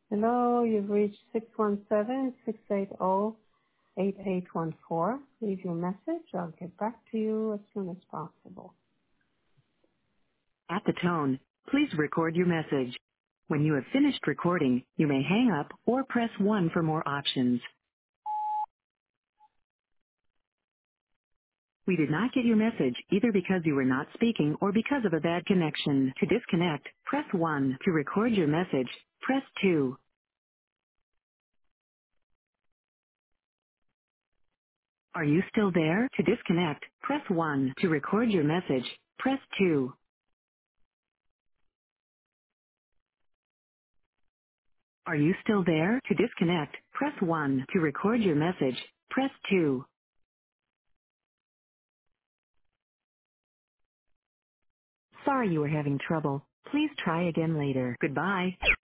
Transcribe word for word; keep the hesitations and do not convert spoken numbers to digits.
Hello, you've reached six one seven, six eight zero, eight eight one four. Leave your message. I'll get back to you as soon as possible. At the tone, please record your message. When you have finished recording, you may hang up or press one for more options. We did not get your message either because you were not speaking or because of a bad connection. To disconnect, press one. To record your message, press two. Are you still there? To disconnect, press one. To record your message, press two. Are you still there? To disconnect, press one. To record your message, press two. Sorry you were having trouble. Please try again later. Goodbye.